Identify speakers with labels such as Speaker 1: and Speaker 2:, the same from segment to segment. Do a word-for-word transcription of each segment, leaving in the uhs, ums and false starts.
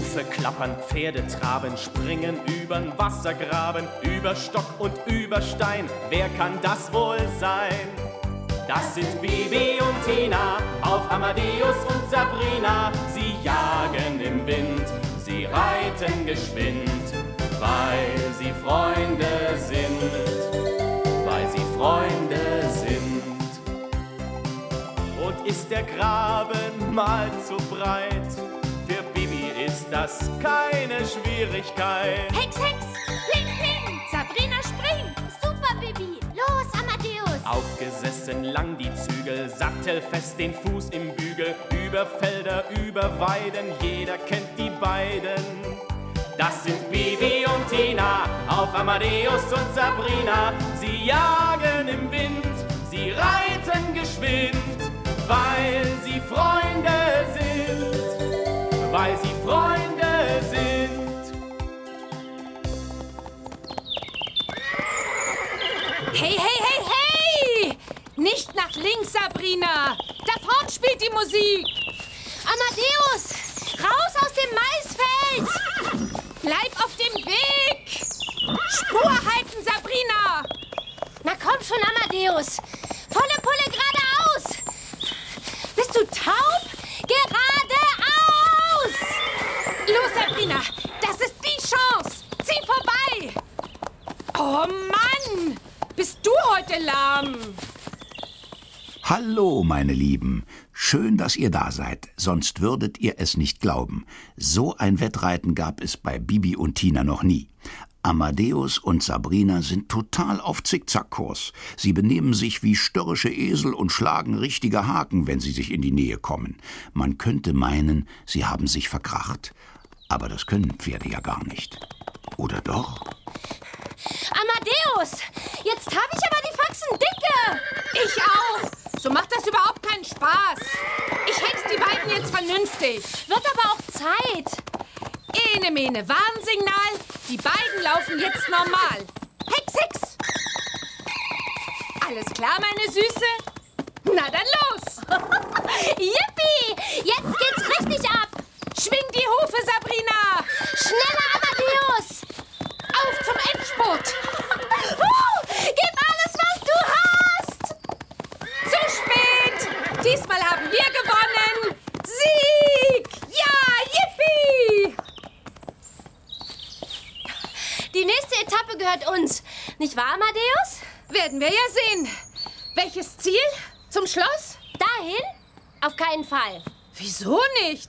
Speaker 1: Hufe klappern, Pferde traben, springen übern Wassergraben, über Stock und über Stein. Wer kann das wohl sein? Das sind Bibi und Tina, auf Amadeus und Sabrina. Sie jagen im Wind, sie reiten geschwind, weil sie Freunde sind, weil sie Freunde sind. Und ist der Graben mal zu breit, für Bibi ist das keine Schwierigkeit.
Speaker 2: Hex, Hex, Pling, Pling, Sabrina spring, super Bibi, los Amadeus.
Speaker 1: Aufgesessen lang die Zügel, sattelfest den Fuß im Bügel, über Felder, über Weiden, jeder kennt die beiden. Das sind Bibi und Tina, auf Amadeus und Sabrina. Sie jagen im Wind, sie reiten geschwind, weil sie Freunde sind, weil sie Freunde sind.
Speaker 3: Hey, hey, hey, hey! Nicht nach links, Sabrina! Da vorn spielt die Musik!
Speaker 2: Amadeus, raus aus dem Maisfeld!
Speaker 3: Bleib auf dem Weg! Spur halten, Sabrina!
Speaker 2: Na komm schon, Amadeus! Volle Pulle geradeaus! Bist du taub? Geradeaus!
Speaker 3: Los, Sabrina! Das ist die Chance! Zieh vorbei! Oh Mann! Bist du heute lahm?
Speaker 4: Hallo, meine Lieben. Schön, dass ihr da seid, sonst würdet ihr es nicht glauben. So ein Wettreiten gab es bei Bibi und Tina noch nie. Amadeus und Sabrina sind total auf Zickzackkurs. Sie benehmen sich wie störrische Esel und schlagen richtige Haken, wenn sie sich in die Nähe kommen. Man könnte meinen, sie haben sich verkracht. Aber das können Pferde ja gar nicht. Oder doch?
Speaker 2: Amadeus, jetzt habe ich aber die Faxen dicke!
Speaker 3: Ich auch! So macht das überhaupt keinen Spaß. Ich hex die beiden jetzt vernünftig.
Speaker 2: Wird aber auch Zeit.
Speaker 3: Ene, mene, Warnsignal. Die beiden laufen jetzt normal. Hex, hex. Alles klar, meine Süße? Na dann los.
Speaker 2: Yippie, jetzt geht's richtig ab.
Speaker 3: Schwing die Hufe, Sabrina.
Speaker 2: Schneller, Amadeus.
Speaker 3: Auf zum Endspurt.
Speaker 2: Uh, gib alles, was du hast.
Speaker 3: Zu spät. Diesmal haben wir gewonnen. Sieg. Ja, yippie.
Speaker 2: Die nächste Etappe gehört uns. Nicht wahr, Amadeus?
Speaker 3: Werden wir ja sehen. Welches Ziel? Zum Schloss?
Speaker 2: Dahin? Auf keinen Fall.
Speaker 3: Wieso nicht?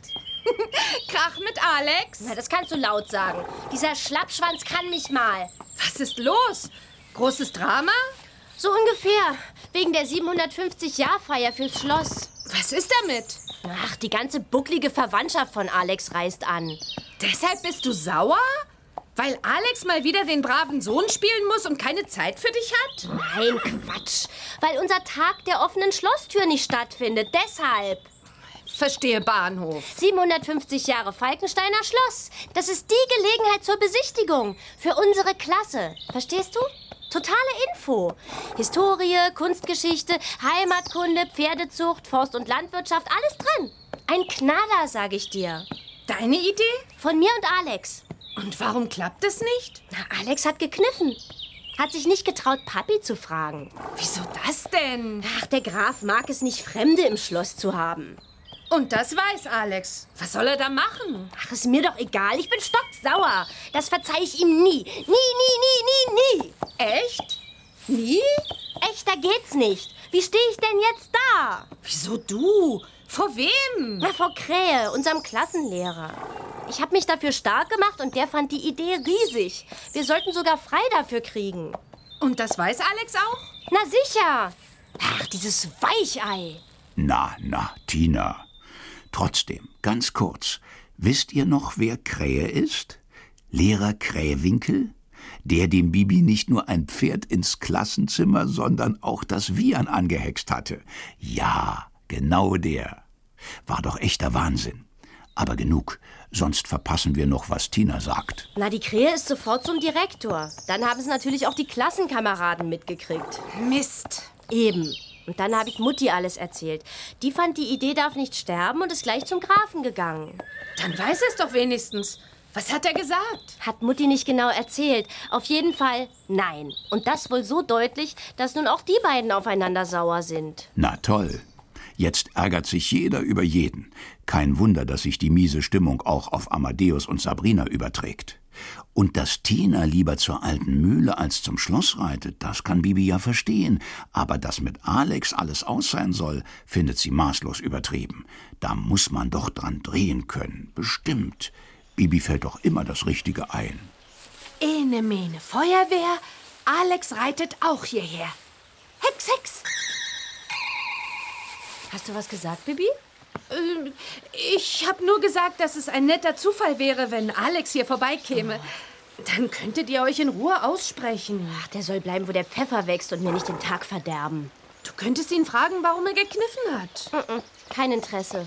Speaker 3: Krach mit Alex?
Speaker 2: Na, das kannst du laut sagen. Dieser Schlappschwanz kann mich mal.
Speaker 3: Was ist los? Großes Drama?
Speaker 2: So ungefähr. Wegen der siebenhundertfünfzig-Jahr-Feier fürs Schloss.
Speaker 3: Was ist damit?
Speaker 2: Ach, die ganze bucklige Verwandtschaft von Alex reist an.
Speaker 3: Deshalb bist du sauer? Weil Alex mal wieder den braven Sohn spielen muss und keine Zeit für dich hat?
Speaker 2: Nein, Quatsch. Weil unser Tag der offenen Schlosstür nicht stattfindet. Deshalb.
Speaker 3: Verstehe Bahnhof.
Speaker 2: siebenhundertfünfzig Jahre Falkensteiner Schloss. Das ist die Gelegenheit zur Besichtigung. Für unsere Klasse. Verstehst du? Totale Info. Historie, Kunstgeschichte, Heimatkunde, Pferdezucht, Forst- und Landwirtschaft. Alles drin. Ein Knaller, sag ich dir.
Speaker 3: Deine Idee?
Speaker 2: Von mir und Alex.
Speaker 3: Und warum klappt es nicht?
Speaker 2: Na, Alex hat gekniffen. Hat sich nicht getraut, Papi zu fragen.
Speaker 3: Wieso das denn?
Speaker 2: Ach, der Graf mag es nicht, Fremde im Schloss zu haben.
Speaker 3: Und das weiß Alex. Was soll er da machen?
Speaker 2: Ach, ist mir doch egal. Ich bin stocksauer. Das verzeihe ich ihm nie. Nie, nie, nie, nie, nie.
Speaker 3: Echt? Nie?
Speaker 2: Echter geht's nicht. Wie stehe ich denn jetzt da?
Speaker 3: Wieso du? Vor wem?
Speaker 2: Na, vor Krähe, unserem Klassenlehrer. Ich habe mich dafür stark gemacht und der fand die Idee riesig. Wir sollten sogar frei dafür kriegen.
Speaker 3: Und das weiß Alex auch?
Speaker 2: Na sicher. Ach, dieses Weichei.
Speaker 4: Na, na, Tina. Trotzdem, ganz kurz. Wisst ihr noch, wer Krähe ist? Lehrer Krähwinkel? Der dem Bibi nicht nur ein Pferd ins Klassenzimmer, sondern auch das Wiehern angehext hatte. Ja, genau der. War doch echter Wahnsinn. Aber genug, sonst verpassen wir noch, was Tina sagt.
Speaker 2: Na, die Krähe ist sofort zum Direktor. Dann haben es natürlich auch die Klassenkameraden mitgekriegt.
Speaker 3: Mist.
Speaker 2: Eben. Und dann habe ich Mutti alles erzählt. Die fand, die Idee darf nicht sterben und ist gleich zum Grafen gegangen.
Speaker 3: Dann weiß er es doch wenigstens. Was hat er gesagt?
Speaker 2: Hat Mutti nicht genau erzählt. Auf jeden Fall nein. Und das wohl so deutlich, dass nun auch die beiden aufeinander sauer sind.
Speaker 4: Na toll. Jetzt ärgert sich jeder über jeden. Kein Wunder, dass sich die miese Stimmung auch auf Amadeus und Sabrina überträgt. Und dass Tina lieber zur alten Mühle als zum Schloss reitet, das kann Bibi ja verstehen. Aber dass mit Alex alles aus sein soll, findet sie maßlos übertrieben. Da muss man doch dran drehen können. Bestimmt. Bibi fällt doch immer das Richtige ein.
Speaker 3: Ene Mene Feuerwehr, Alex reitet auch hierher. Hex, Hex!
Speaker 2: Hast du was gesagt, Bibi?
Speaker 3: Ähm, ich habe nur gesagt, dass es ein netter Zufall wäre, wenn Alex hier vorbeikäme. Dann könntet ihr euch in Ruhe aussprechen.
Speaker 2: Ach, der soll bleiben, wo der Pfeffer wächst und mir nicht den Tag verderben.
Speaker 3: Du könntest ihn fragen, warum er gekniffen hat.
Speaker 2: Mm-mm, kein Interesse.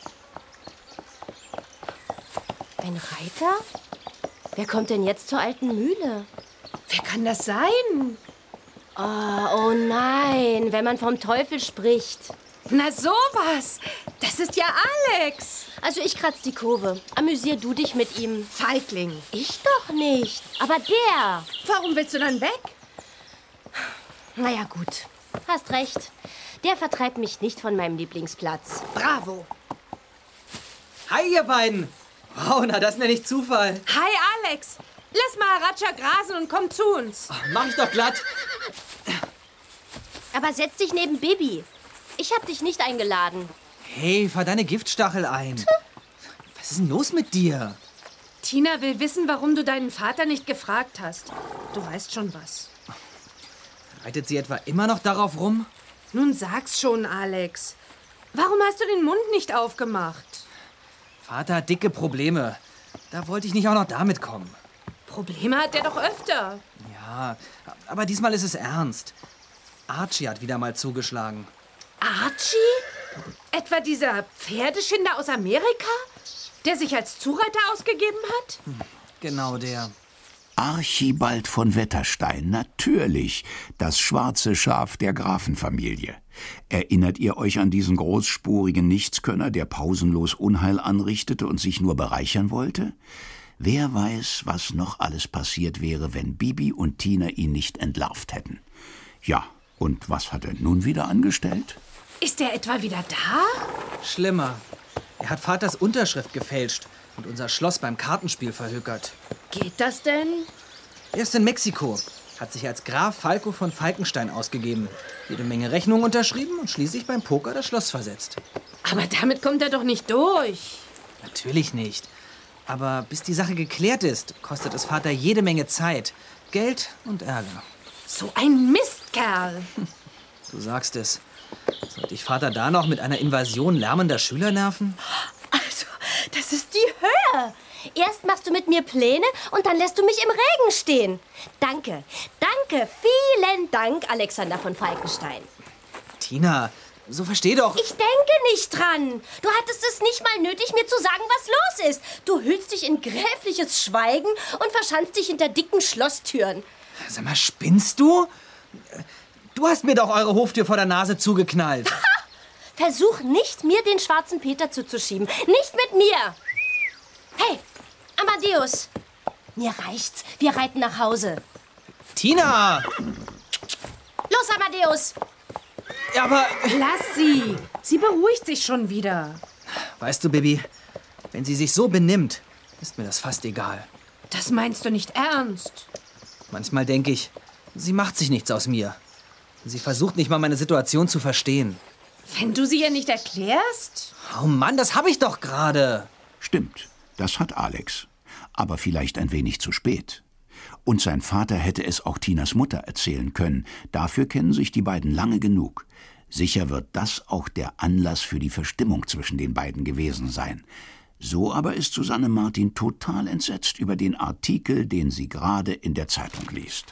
Speaker 2: Ein Reiter? Wer kommt denn jetzt zur alten Mühle?
Speaker 3: Wer kann das sein?
Speaker 2: Oh, oh nein, wenn man vom Teufel spricht.
Speaker 3: Na sowas, das ist ja Alex.
Speaker 2: Also ich kratz die Kurve. Amüsier du dich mit ihm.
Speaker 3: Feigling.
Speaker 2: Ich doch nicht, aber der.
Speaker 3: Warum willst du dann weg?
Speaker 2: Naja, gut. Hast recht. Der vertreibt mich nicht von meinem Lieblingsplatz.
Speaker 3: Bravo.
Speaker 5: Hi, ihr beiden. Wow, na, das nenne ich Zufall.
Speaker 3: Hi, Alex. Lass mal Ratscha grasen und komm zu uns.
Speaker 5: Ach, mach ich doch glatt.
Speaker 2: Aber setz dich neben Bibi. Ich hab dich nicht eingeladen.
Speaker 5: Hey, fahr deine Giftstachel ein. Was ist denn los mit dir?
Speaker 3: Tina will wissen, warum du deinen Vater nicht gefragt hast. Du weißt schon was.
Speaker 5: Reitet sie etwa immer noch darauf rum?
Speaker 3: Nun sag's schon, Alex. Warum hast du den Mund nicht aufgemacht?
Speaker 5: Vater hat dicke Probleme. Da wollte ich nicht auch noch damit kommen.
Speaker 3: Probleme hat er doch öfter.
Speaker 5: Ja, aber diesmal ist es ernst. Archie hat wieder mal zugeschlagen.
Speaker 3: Archie? Etwa dieser Pferdeschinder aus Amerika, der sich als Zureiter ausgegeben hat?
Speaker 5: Genau der.
Speaker 4: Archibald von Wetterstein, natürlich, das schwarze Schaf der Grafenfamilie. Erinnert ihr euch an diesen großspurigen Nichtskönner, der pausenlos Unheil anrichtete und sich nur bereichern wollte? Wer weiß, was noch alles passiert wäre, wenn Bibi und Tina ihn nicht entlarvt hätten. Ja, und was hat er nun wieder angestellt?
Speaker 3: Ist er etwa wieder da?
Speaker 5: Schlimmer. Er hat Vaters Unterschrift gefälscht und unser Schloss beim Kartenspiel verhökert.
Speaker 3: Geht das denn?
Speaker 5: Er ist in Mexiko, hat sich als Graf Falco von Falkenstein ausgegeben, jede Menge Rechnungen unterschrieben und schließlich beim Poker das Schloss versetzt.
Speaker 3: Aber damit kommt er doch nicht durch.
Speaker 5: Natürlich nicht. Aber bis die Sache geklärt ist, kostet es Vater jede Menge Zeit, Geld und Ärger.
Speaker 3: So ein Mistkerl.
Speaker 5: Du sagst es. Sollte ich Vater da noch mit einer Invasion lärmender Schüler nerven?
Speaker 2: Also, das ist die Höhe. Erst machst du mit mir Pläne und dann lässt du mich im Regen stehen. Danke, danke, vielen Dank, Alexander von Falkenstein.
Speaker 5: Tina, so versteh doch...
Speaker 2: Ich denke nicht dran. Du hattest es nicht mal nötig, mir zu sagen, was los ist. Du hüllst dich in gräfliches Schweigen und verschanzt dich hinter dicken Schlosstüren.
Speaker 5: Sag mal, spinnst du? Du hast mir doch eure Hoftür vor der Nase zugeknallt.
Speaker 2: Versuch nicht, mir den schwarzen Peter zuzuschieben. Nicht mit mir. Hey, Amadeus. Mir reicht's. Wir reiten nach Hause.
Speaker 5: Tina!
Speaker 2: Los, Amadeus.
Speaker 5: Ja, aber...
Speaker 3: Lass sie. Sie beruhigt sich schon wieder.
Speaker 5: Weißt du, Bibi, wenn sie sich so benimmt, ist mir das fast egal.
Speaker 3: Das meinst du nicht ernst?
Speaker 5: Manchmal denke ich, sie macht sich nichts aus mir. Sie versucht nicht mal, meine Situation zu verstehen.
Speaker 3: Wenn du sie ihr nicht erklärst?
Speaker 5: Oh Mann, das habe ich doch gerade.
Speaker 4: Stimmt, das hat Alex. Aber vielleicht ein wenig zu spät. Und sein Vater hätte es auch Tinas Mutter erzählen können. Dafür kennen sich die beiden lange genug. Sicher wird das auch der Anlass für die Verstimmung zwischen den beiden gewesen sein. So aber ist Susanne Martin total entsetzt über den Artikel, den sie gerade in der Zeitung liest.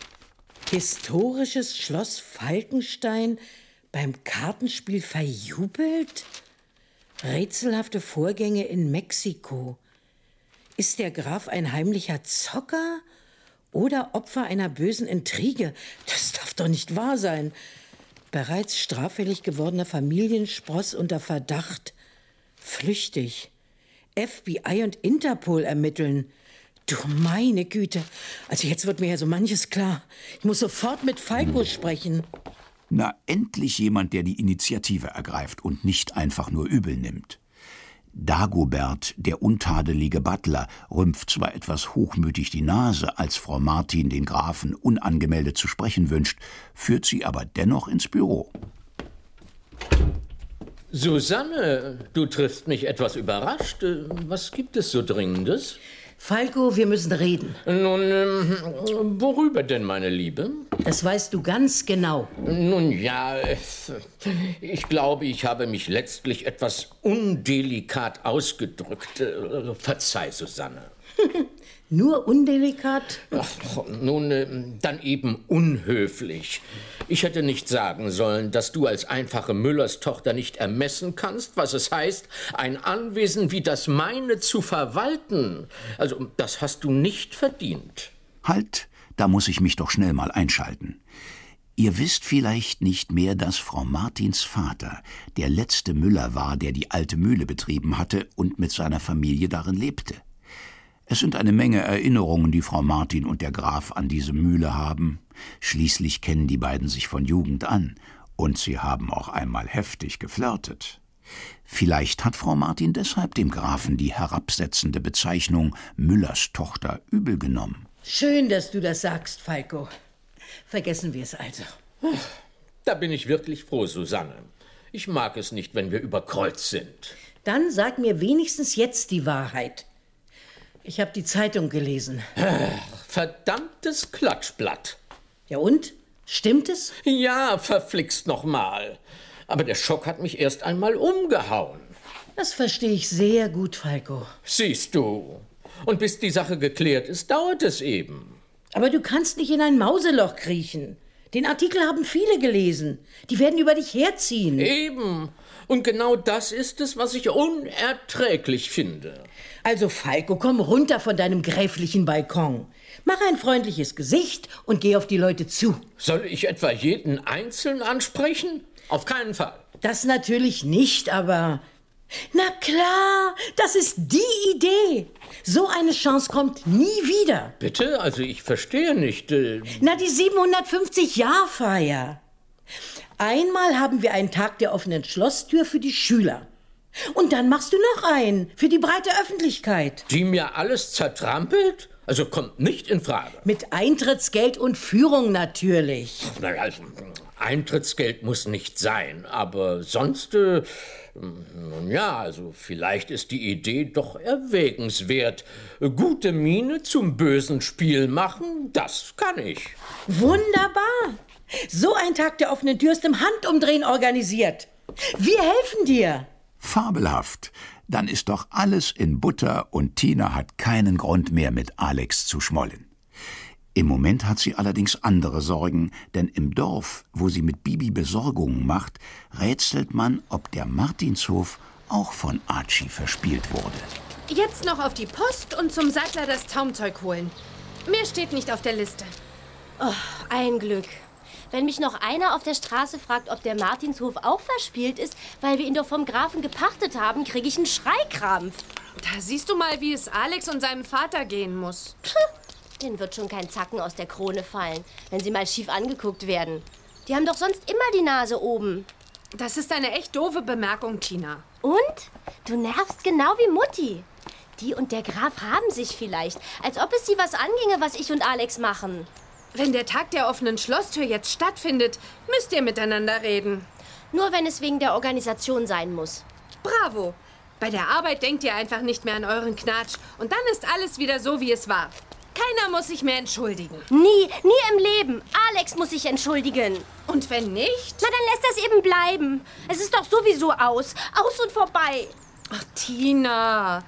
Speaker 6: Historisches Schloss Falkenstein beim Kartenspiel verjubelt? Rätselhafte Vorgänge in Mexiko. Ist der Graf ein heimlicher Zocker oder Opfer einer bösen Intrige? Das darf doch nicht wahr sein. Bereits straffällig gewordener Familienspross unter Verdacht. Flüchtig. F B I und Interpol ermitteln. Du meine Güte. Also jetzt wird mir ja so manches klar. Ich muss sofort mit Falco sprechen.
Speaker 4: Na, endlich jemand, der die Initiative ergreift und nicht einfach nur übel nimmt. Dagobert, der untadelige Butler, rümpft zwar etwas hochmütig die Nase, als Frau Martin den Grafen unangemeldet zu sprechen wünscht, führt sie aber dennoch ins Büro.
Speaker 7: Susanne, du triffst mich etwas überrascht. Was gibt es so Dringendes?
Speaker 6: Falco, wir müssen reden.
Speaker 7: Nun, ähm, worüber denn, meine Liebe?
Speaker 6: Das weißt du ganz genau.
Speaker 7: Nun ja, ich glaube, ich habe mich letztlich etwas undelikat ausgedrückt. Verzeih, Susanne.
Speaker 6: Nur undelikat?
Speaker 7: Ach, nun, dann eben unhöflich. Ich hätte nicht sagen sollen, dass du als einfache Müllerstochter nicht ermessen kannst, was es heißt, ein Anwesen wie das meine zu verwalten. Also, das hast du nicht verdient.
Speaker 4: Halt, da muss ich mich doch schnell mal einschalten. Ihr wisst vielleicht nicht mehr, dass Frau Martins Vater der letzte Müller war, der die alte Mühle betrieben hatte und mit seiner Familie darin lebte. Es sind eine Menge Erinnerungen, die Frau Martin und der Graf an diese Mühle haben. Schließlich kennen die beiden sich von Jugend an. Und sie haben auch einmal heftig geflirtet. Vielleicht hat Frau Martin deshalb dem Grafen die herabsetzende Bezeichnung Müllers Tochter übel genommen.
Speaker 6: Schön, dass du das sagst, Falco. Vergessen wir es also.
Speaker 7: Da bin ich wirklich froh, Susanne. Ich mag es nicht, wenn wir überkreuzt sind.
Speaker 6: Dann sag mir wenigstens jetzt die Wahrheit. Ich habe die Zeitung gelesen.
Speaker 7: Verdammtes Klatschblatt.
Speaker 6: Ja und? Stimmt es?
Speaker 7: Ja, verflixt noch mal. Aber der Schock hat mich erst einmal umgehauen.
Speaker 6: Das verstehe ich sehr gut, Falco.
Speaker 7: Siehst du. Und bis die Sache geklärt ist, dauert es eben.
Speaker 6: Aber du kannst nicht in ein Mauseloch kriechen. Den Artikel haben viele gelesen. Die werden über dich herziehen.
Speaker 7: Eben. Und genau das ist es, was ich unerträglich finde.
Speaker 6: Also, Falco, komm runter von deinem gräflichen Balkon. Mach ein freundliches Gesicht und geh auf die Leute zu.
Speaker 7: Soll ich etwa jeden einzeln ansprechen? Auf keinen Fall.
Speaker 6: Das natürlich nicht, aber... Na klar, das ist die Idee. So eine Chance kommt nie wieder.
Speaker 7: Bitte? Also ich verstehe nicht. Äh
Speaker 6: Na, die siebenhundertfünfzig-Jahr-Feier. Einmal haben wir einen Tag der offenen Schlosstür für die Schüler. Und dann machst du noch einen für die breite Öffentlichkeit.
Speaker 7: Die mir alles zertrampelt? Also kommt nicht in Frage.
Speaker 6: Mit Eintrittsgeld und Führung natürlich.
Speaker 7: Naja, also, Eintrittsgeld muss nicht sein, aber sonst, äh, nun ja, also vielleicht ist die Idee doch erwägenswert. Gute Miene zum bösen Spiel machen, das kann ich.
Speaker 6: Wunderbar. So ein Tag der offenen Tür ist im Handumdrehen organisiert. Wir helfen dir.
Speaker 4: Fabelhaft. Dann ist doch alles in Butter und Tina hat keinen Grund mehr, mit Alex zu schmollen. Im Moment hat sie allerdings andere Sorgen, denn im Dorf, wo sie mit Bibi Besorgungen macht, rätselt man, ob der Martinshof auch von Archie verspielt wurde.
Speaker 3: Jetzt noch auf die Post und zum Sattler das Zaumzeug holen. Mehr steht nicht auf der Liste.
Speaker 2: Oh, ein Glück. Wenn mich noch einer auf der Straße fragt, ob der Martinshof auch verspielt ist, weil wir ihn doch vom Grafen gepachtet haben, kriege ich einen Schreikrampf.
Speaker 3: Da siehst du mal, wie es Alex und seinem Vater gehen muss.
Speaker 2: Denen wird schon kein Zacken aus der Krone fallen, wenn sie mal schief angeguckt werden. Die haben doch sonst immer die Nase oben.
Speaker 3: Das ist eine echt doofe Bemerkung, Tina.
Speaker 2: Und? Du nervst genau wie Mutti. Die und der Graf haben sich vielleicht, als ob es sie was anginge, was ich und Alex machen.
Speaker 3: Wenn der Tag der offenen Schlosstür jetzt stattfindet, müsst ihr miteinander reden.
Speaker 2: Nur wenn es wegen der Organisation sein muss.
Speaker 3: Bravo! Bei der Arbeit denkt ihr einfach nicht mehr an euren Knatsch. Und dann ist alles wieder so, wie es war. Keiner muss sich mehr entschuldigen.
Speaker 2: Nie, nie im Leben. Alex muss sich entschuldigen.
Speaker 3: Und wenn nicht?
Speaker 2: Na, dann lässt das eben bleiben. Es ist doch sowieso aus. Aus und vorbei.
Speaker 3: Ach, Tina.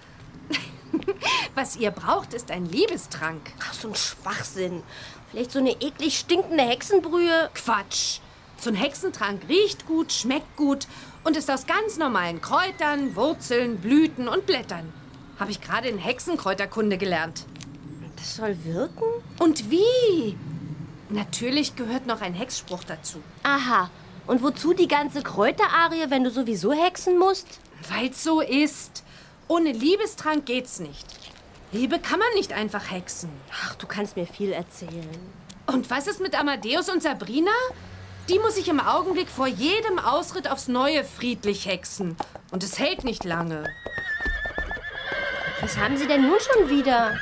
Speaker 3: Was ihr braucht, ist ein Liebestrank.
Speaker 2: Ach, so ein Schwachsinn. Vielleicht so eine eklig stinkende Hexenbrühe?
Speaker 3: Quatsch. So ein Hexentrank riecht gut, schmeckt gut und ist aus ganz normalen Kräutern, Wurzeln, Blüten und Blättern. Habe ich gerade in Hexenkräuterkunde gelernt.
Speaker 2: Das soll wirken?
Speaker 3: Und wie? Natürlich gehört noch ein Hexspruch dazu.
Speaker 2: Aha. Und wozu die ganze Kräuterarie, wenn du sowieso hexen musst?
Speaker 3: Weil's so ist. Ohne Liebestrank geht's nicht. Liebe kann man nicht einfach hexen.
Speaker 2: Ach, du kannst mir viel erzählen.
Speaker 3: Und was ist mit Amadeus und Sabrina? Die muss ich im Augenblick vor jedem Ausritt aufs Neue friedlich hexen. Und es hält nicht lange.
Speaker 2: Was haben sie denn nun schon wieder?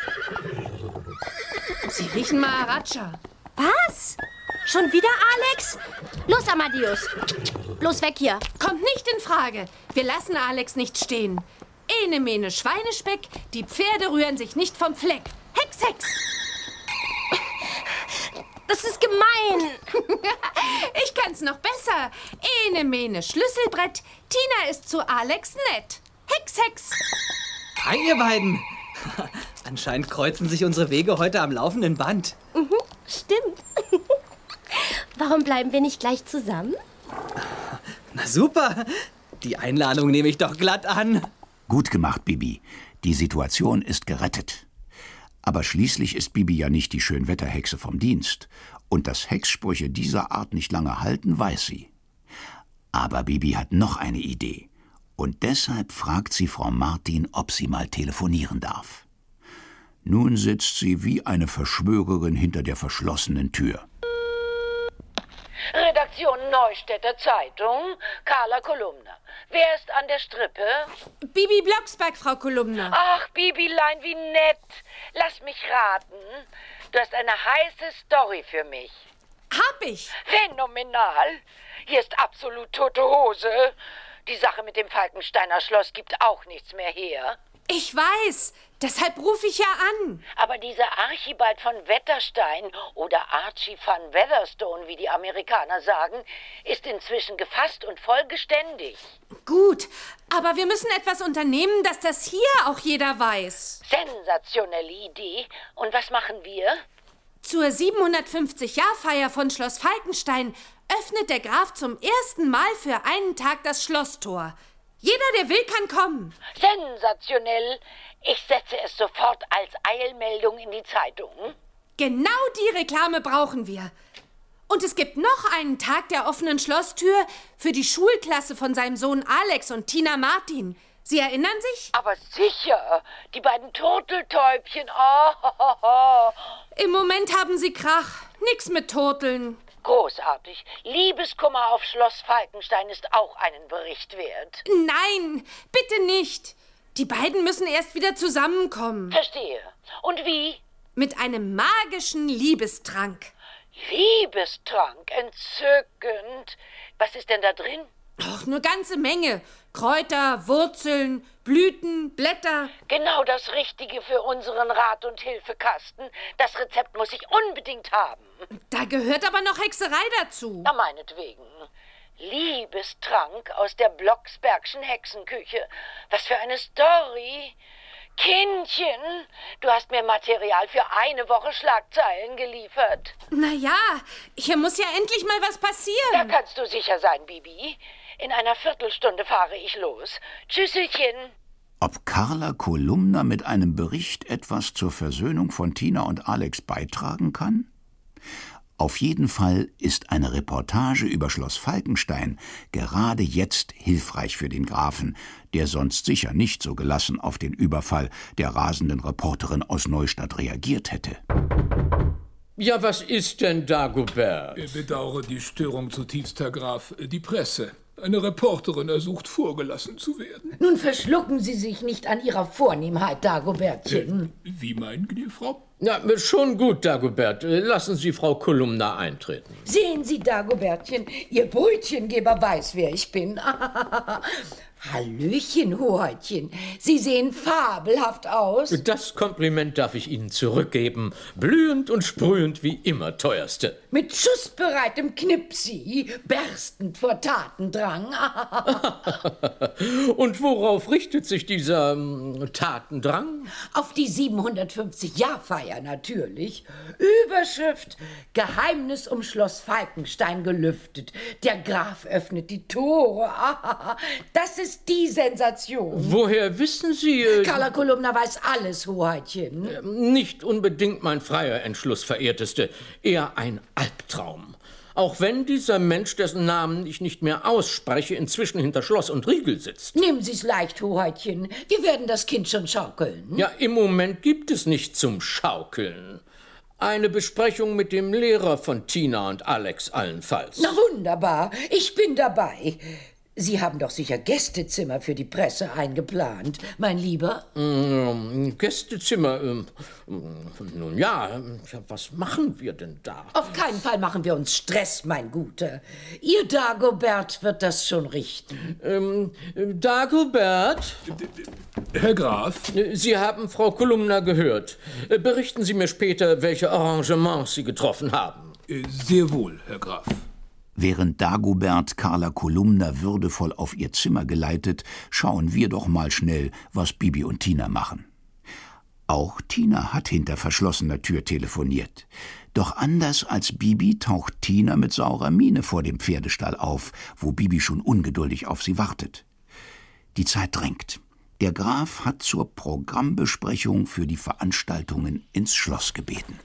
Speaker 3: Sie riechen Maharaja.
Speaker 2: Was? Schon wieder, Alex? Los, Amadeus. Bloß weg hier.
Speaker 3: Kommt nicht in Frage. Wir lassen Alex nicht stehen. Ene mene Schweinespeck, die Pferde rühren sich nicht vom Fleck. Hex, Hex!
Speaker 2: Das ist gemein.
Speaker 3: Ich kann's noch besser. Ene mene Schlüsselbrett, Tina ist zu Alex nett. Hex, Hex!
Speaker 5: Hi, ihr beiden. Anscheinend kreuzen sich unsere Wege heute am laufenden Band.
Speaker 2: Mhm, stimmt. Warum bleiben wir nicht gleich zusammen?
Speaker 5: Na super. Die Einladung nehme ich doch glatt an.
Speaker 4: Gut gemacht, Bibi. Die Situation ist gerettet. Aber schließlich ist Bibi ja nicht die Schönwetterhexe vom Dienst. Und dass Hexsprüche dieser Art nicht lange halten, weiß sie. Aber Bibi hat noch eine Idee. Und deshalb fragt sie Frau Martin, ob sie mal telefonieren darf. Nun sitzt sie wie eine Verschwörerin hinter der verschlossenen Tür.
Speaker 8: Redaktion Neustädter Zeitung, Carla Kolumna. Wer ist an der Strippe?
Speaker 3: Bibi Blocksberg, Frau Kolumna.
Speaker 8: Ach, Bibilein, wie nett. Lass mich raten. Du hast eine heiße Story für mich.
Speaker 3: Hab ich.
Speaker 8: Phänomenal. Hier ist absolut tote Hose. Die Sache mit dem Falkensteiner Schloss gibt auch nichts mehr her.
Speaker 3: Ich weiß. Deshalb rufe ich ja an.
Speaker 8: Aber dieser Archibald von Wetterstein oder Archie van Weatherstone, wie die Amerikaner sagen, ist inzwischen gefasst und vollgeständig.
Speaker 3: Gut, aber wir müssen etwas unternehmen, dass das hier auch jeder weiß.
Speaker 8: Sensationelle Idee. Und was machen wir?
Speaker 3: Zur siebenhundertfünfzig-Jahr-Feier von Schloss Falkenstein öffnet der Graf zum ersten Mal für einen Tag das Schlosstor. Jeder, der will, kann kommen.
Speaker 8: Sensationell. Ich setze es sofort als Eilmeldung in die Zeitung.
Speaker 3: Genau die Reklame brauchen wir. Und es gibt noch einen Tag der offenen Schlosstür für die Schulklasse von seinem Sohn Alex und Tina Martin. Sie erinnern sich?
Speaker 8: Aber sicher. Die beiden Turteltäubchen. Oh, ho, ho, ho.
Speaker 3: Im Moment haben sie Krach. Nix mit Turteln.
Speaker 8: Großartig. Liebeskummer auf Schloss Falkenstein ist auch einen Bericht wert.
Speaker 3: Nein, bitte nicht. Die beiden müssen erst wieder zusammenkommen.
Speaker 8: Verstehe. Und wie?
Speaker 3: Mit einem magischen Liebestrank.
Speaker 8: Liebestrank? Entzückend. Was ist denn da drin?
Speaker 3: Ach, eine ganze Menge. Kräuter, Wurzeln, Blüten, Blätter.
Speaker 8: Genau das Richtige für unseren Rat- und Hilfekasten. Das Rezept muss ich unbedingt haben.
Speaker 3: Da gehört aber noch Hexerei dazu.
Speaker 8: Na, meinetwegen. Liebestrank aus der Blocksbergschen Hexenküche. Was für eine Story. Kindchen, du hast mir Material für eine Woche Schlagzeilen geliefert.
Speaker 3: Na ja, hier muss ja endlich mal was passieren.
Speaker 8: Da kannst du sicher sein, Bibi. In einer Viertelstunde fahre ich los. Tschüsselchen.
Speaker 4: Ob Carla Kolumna mit einem Bericht etwas zur Versöhnung von Tina und Alex beitragen kann? Auf jeden Fall ist eine Reportage über Schloss Falkenstein gerade jetzt hilfreich für den Grafen, der sonst sicher nicht so gelassen auf den Überfall der rasenden Reporterin aus Neustadt reagiert hätte.
Speaker 7: Ja, was ist denn, Dagobert?
Speaker 9: Ich bedauere die Störung zutiefst, Herr Graf. Die Presse. Eine Reporterin ersucht, vorgelassen zu werden.
Speaker 6: Nun verschlucken Sie sich nicht an Ihrer Vornehmheit, Dagobertchen.
Speaker 9: Äh, wie meinen Sie, Frau?
Speaker 7: Na, schon gut, Dagobert. Lassen Sie Frau Kolumna eintreten.
Speaker 6: Sehen Sie, Dagobertchen, Ihr Brötchengeber weiß, wer ich bin. Hallöchen, Hoheitchen. Sie sehen fabelhaft aus.
Speaker 7: Das Kompliment darf ich Ihnen zurückgeben. Blühend und sprühend wie immer, Teuerste.
Speaker 6: Mit schussbereitem Knipsi, berstend vor Tatendrang.
Speaker 7: Und worauf richtet sich dieser ähm, Tatendrang?
Speaker 6: Auf die siebenhundertfünfzig-Jahr-Feier natürlich. Überschrift: Geheimnis um Schloss Falkenstein gelüftet. Der Graf öffnet die Tore. Das ist die Sensation.
Speaker 7: Woher wissen Sie... Äh,
Speaker 6: Carla Kolumna weiß alles, Hoheitchen.
Speaker 7: Äh, nicht unbedingt mein freier Entschluss, Verehrteste. Eher ein Albtraum. Auch wenn dieser Mensch, dessen Namen ich nicht mehr ausspreche, inzwischen hinter Schloss und Riegel sitzt.
Speaker 8: Nehmen Sie's leicht, Hoheitchen. Wir werden das Kind schon schaukeln.
Speaker 7: Ja, im Moment gibt es nicht zum Schaukeln. Eine Besprechung mit dem Lehrer von Tina und Alex allenfalls.
Speaker 8: Na wunderbar, ich bin dabei. Sie haben doch sicher Gästezimmer für die Presse eingeplant, mein Lieber.
Speaker 7: Ähm, Gästezimmer, ähm, nun ja, was machen wir denn da?
Speaker 8: Auf keinen Fall machen wir uns Stress, mein Guter. Ihr Dagobert wird das schon richten.
Speaker 7: Ähm, Dagobert?
Speaker 9: Herr Graf?
Speaker 7: Sie haben Frau Kolumna gehört. Berichten Sie mir später, welche Arrangements Sie getroffen haben.
Speaker 9: Sehr wohl, Herr Graf.
Speaker 4: Während Dagobert Carla Kolumna würdevoll auf ihr Zimmer geleitet, schauen wir doch mal schnell, was Bibi und Tina machen. Auch Tina hat hinter verschlossener Tür telefoniert. Doch anders als Bibi taucht Tina mit saurer Miene vor dem Pferdestall auf, wo Bibi schon ungeduldig auf sie wartet. Die Zeit drängt. Der Graf hat zur Programmbesprechung für die Veranstaltungen ins Schloss gebeten.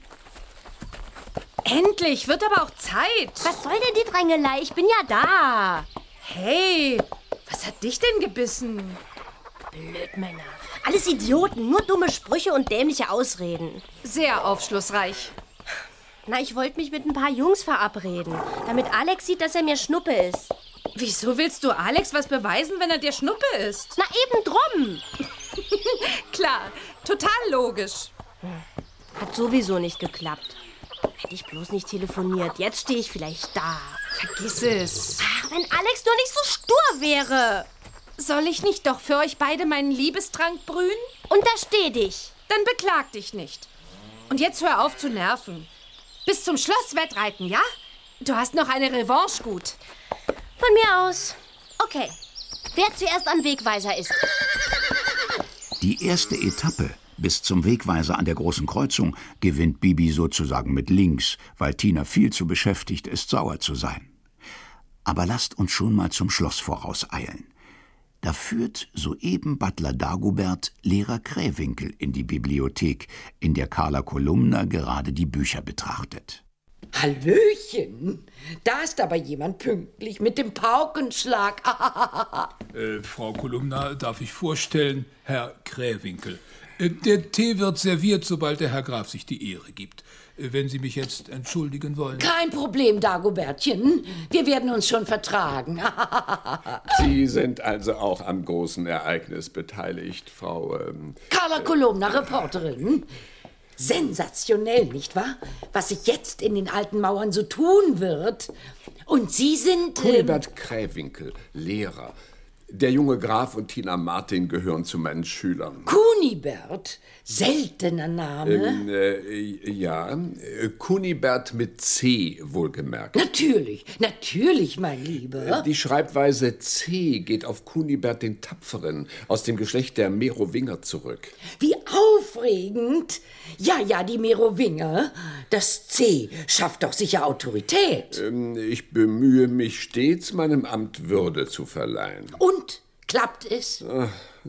Speaker 3: Endlich, wird aber auch Zeit.
Speaker 2: Was soll denn die Drängelei? Ich bin ja da.
Speaker 3: Hey, was hat dich denn gebissen?
Speaker 2: Blödmänner. Alles Idioten, nur dumme Sprüche und dämliche Ausreden.
Speaker 3: Sehr aufschlussreich.
Speaker 2: Na, ich wollte mich mit ein paar Jungs verabreden, damit Alex sieht, dass er mir Schnuppe ist.
Speaker 3: Wieso willst du Alex was beweisen, wenn er dir Schnuppe ist?
Speaker 2: Na, eben drum.
Speaker 3: Klar, total logisch.
Speaker 2: Hat sowieso nicht geklappt. Hätte ich bloß nicht telefoniert. Jetzt stehe ich vielleicht da.
Speaker 3: Vergiss es.
Speaker 2: Ach, wenn Alex nur nicht so stur wäre.
Speaker 3: Soll ich nicht doch für euch beide meinen Liebestrank brühen?
Speaker 2: Untersteh dich.
Speaker 3: Dann beklag dich nicht. Und jetzt hör auf zu nerven. Bis zum Schloss wettreiten, ja? Du hast noch eine Revanche gut.
Speaker 2: Von mir aus. Okay. Wer zuerst am Wegweiser ist.
Speaker 4: Die erste Etappe bis zum Wegweiser an der großen Kreuzung gewinnt Bibi sozusagen mit links, weil Tina viel zu beschäftigt ist, sauer zu sein. Aber lasst uns schon mal zum Schloss vorauseilen. Da führt soeben Butler Dagobert Lehrer Krähwinkel in die Bibliothek, in der Carla Kolumna gerade die Bücher betrachtet.
Speaker 8: Hallöchen, da ist aber jemand pünktlich mit dem Paukenschlag.
Speaker 9: äh, Frau Kolumna, darf ich vorstellen, Herr Krähwinkel. Äh, der Tee wird serviert, sobald der Herr Graf sich die Ehre gibt. Äh, wenn Sie mich jetzt entschuldigen wollen.
Speaker 8: Kein Problem, Dagobertchen. Wir werden uns schon vertragen.
Speaker 10: Sie sind also auch am großen Ereignis beteiligt, Frau... Ähm,
Speaker 8: Carla Kolumna, Reporterin. Sensationell, nicht wahr? Was sich jetzt in den alten Mauern so tun wird. Und Sie sind...
Speaker 10: Kunibert ähm, Krähwinkel, Lehrer. Der junge Graf und Tina Martin gehören zu meinen Schülern.
Speaker 8: Kunibert? Seltener Name.
Speaker 10: Ähm, äh, ja, Kunibert mit C, wohlgemerkt.
Speaker 8: Natürlich, natürlich, mein Lieber.
Speaker 10: Die Schreibweise C geht auf Kunibert den Tapferen aus dem Geschlecht der Merowinger zurück.
Speaker 8: Wie aufregend. Ja, ja, die Merowinger. Das C schafft doch sicher Autorität.
Speaker 10: Ähm, ich bemühe mich stets, meinem Amt Würde zu verleihen.
Speaker 8: Und? Klappt es?
Speaker 10: Ach,